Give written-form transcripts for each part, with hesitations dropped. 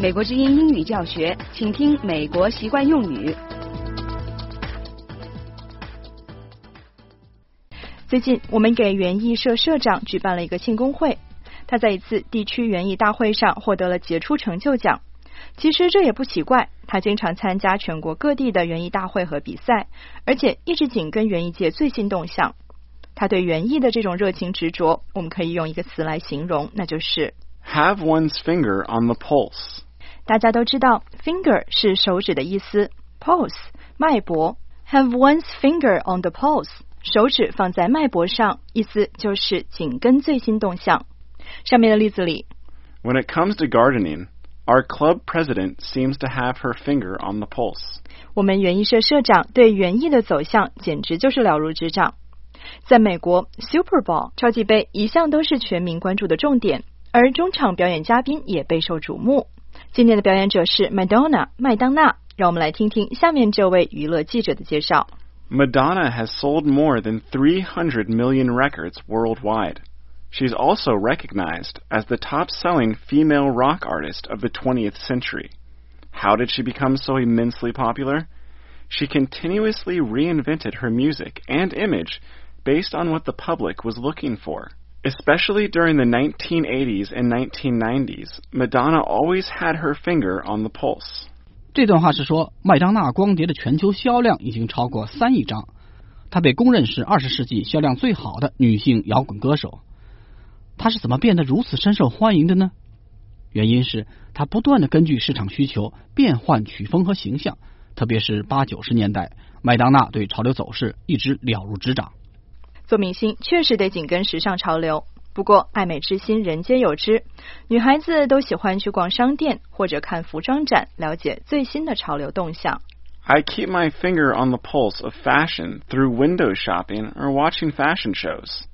美国之音英语教学，请听美国习惯用语。最近，我们给园艺社社长举办了一个庆功会，他在一次地区园艺大会上获得了杰出成就奖。其实这也不奇怪，他经常参加全国各地的园艺大会和比赛，而且一直紧跟园艺界最新动向。他对园艺的这种热情执着，我们可以用一个词来形容，那就是 have one's finger on the pulse。 大家都知道 finger 是手指的意思， pulse 脉搏， have one's finger on the pulse 手指放在脉搏上，意思就是紧跟最新动向。上面的例子里 When it comes to gardening, our club president seems to have her finger on the pulse。 我们园艺社社长对园艺的走向简直就是了如指掌。在美国 Super Bowl 超级杯一向都是全民关注的重点，而中场表演嘉宾也备受瞩目。今天的表演者是 Madonna 麦当娜，让我们来听听下面这位娱乐记者的介绍。 Madonna has sold more than 300 million records worldwide. She's also recognized as the top-selling female rock artist of the 20th century. How did she become so immensely popular? She continuously reinvented her music and image based on what the public was looking for. Especially during the 1980s and 1990s, Madonna always had her finger on the pulse. 这段话是说，麦当娜光碟的全球销量已经超过3亿张，她被公认是20世纪销量最好的女性摇滚歌手。她是怎么变得如此深受欢迎的呢？原因是她不断地根据市场需求变换曲风和形象，特别是80、90年代，麦当娜对潮流走势一直了如指掌。 做明星确实得紧跟时尚潮流，不过爱美之心人皆有之，女孩子都喜欢去逛商店或者看服装展，了解最新的潮流动向。 I keep my finger on the pulse of fashion through window shopping or watching fashion shows.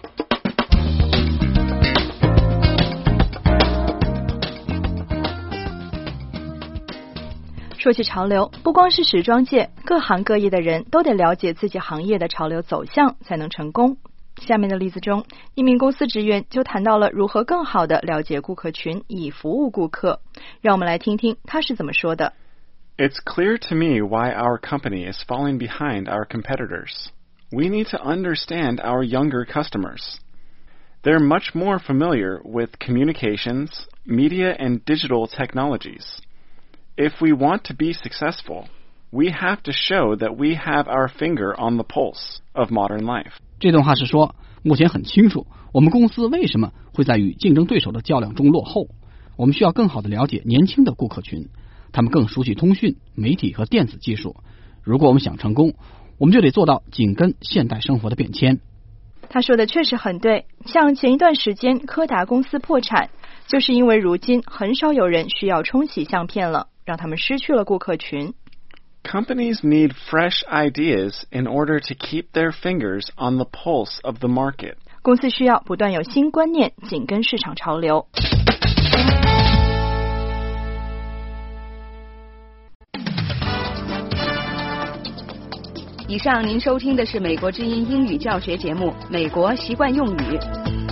说起潮流，不光是时装界，各行各业的人都得了解自己行业的潮流走向才能成功。下面的例子中，一名公司职员就谈到了如何更好地了解顾客群，以服务顾客。让我们来听听他是怎么说的。 It's clear to me why our company is falling behind our competitors. We need to understand our younger customers. They're much more familiar with communications, media, and digital technologies.If we want to be successful, we have to show that we have our finger on the pulse of modern life. 这段话是说，目前很清楚我们公司为什么会在与竞争对手的较量中落后。我们需要更好地了解年轻的顾客群，他们更熟悉通讯、媒体和电子技术。如果我们想成功，我们就得做到紧跟现代生活的变迁。 他说的确实很对，像前一段时间柯达公司破产，就是因为如今很少有人需要冲洗相片了，让他们失去了顾客群。 Companies need fresh ideas in order to keep their fingers on the pulse of the market. 公司需要不断有新观念，紧跟市场潮流。以上您收听的是美国之音英语教学节目《美国习惯用语》。